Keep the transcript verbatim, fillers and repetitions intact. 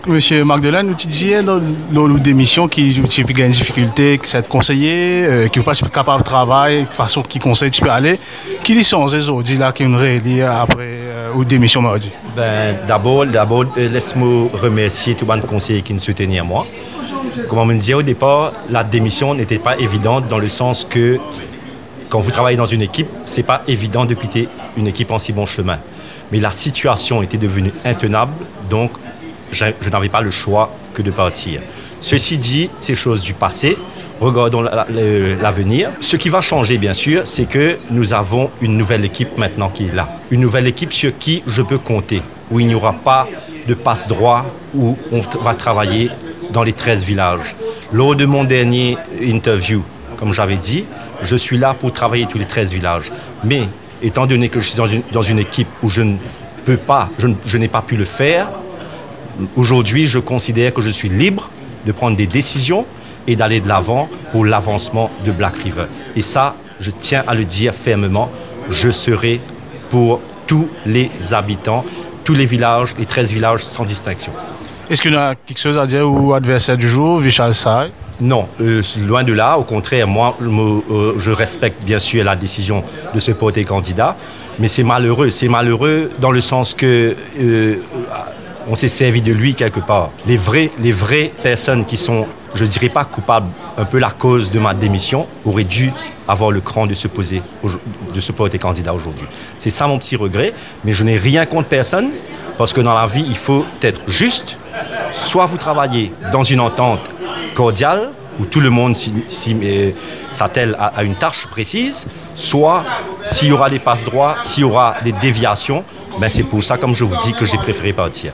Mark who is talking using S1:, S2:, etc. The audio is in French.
S1: Monsieur Magdelaine, nous disait dans nos démission qui tu peux gagner difficulté, que c'est conseiller, euh, qui n'est pas capable de travailler, de façon qui conseille tu peux aller. Qui les sont ces aujourd'hui là qui nous réélit après euh, ou démission mardi?
S2: Ben d'abord, d'abord euh, laisse-moi remercier tous les conseillers qui nous soutenaient moi. Comme on me disait au départ, la démission n'était pas évidente dans le sens que quand vous travaillez dans une équipe, c'est pas évident de quitter une équipe en si bon chemin. Mais la situation était devenue intenable, donc je, je n'avais pas le choix que de partir. Ceci dit, c'est chose du passé. Regardons la, la, l'avenir. Ce qui va changer, bien sûr, c'est que nous avons une nouvelle équipe maintenant qui est là. Une nouvelle équipe sur qui je peux compter, où il n'y aura pas de passe-droit, où on va travailler dans les treize villages. Lors de mon dernier interview, comme j'avais dit, je suis là pour travailler tous les treize villages. Mais étant donné que je suis dans une, dans une équipe où je ne peux pas, je, ne, je n'ai pas pu le faire, aujourd'hui, je considère que je suis libre de prendre des décisions et d'aller de l'avant pour l'avancement de Black River. Et ça, je tiens à le dire fermement, je serai pour tous les habitants, tous les villages, les treize villages sans distinction.
S1: Est-ce qu'il y a quelque chose à dire au adversaire du jour, Vishal Sai?
S2: Non, euh, loin de là. Au contraire, moi, je, me, euh, je respecte bien sûr la décision de se porter candidat, mais c'est malheureux. C'est malheureux dans le sens que euh, on s'est servi de lui quelque part. Les vrais, les vraies personnes qui sont, je ne dirais pas coupables, un peu la cause de ma démission, auraient dû avoir le cran de se poser, de se porter candidat aujourd'hui. C'est ça mon petit regret, mais je n'ai rien contre personne, parce que dans la vie, il faut être juste. Soit vous travaillez dans une entente cordiale, où tout le monde s'y, s'y, euh, s'attelle à, à une tâche précise, soit s'il y aura des passe-droits, s'il y aura des déviations, ben c'est pour ça, comme je vous dis, que j'ai préféré partir.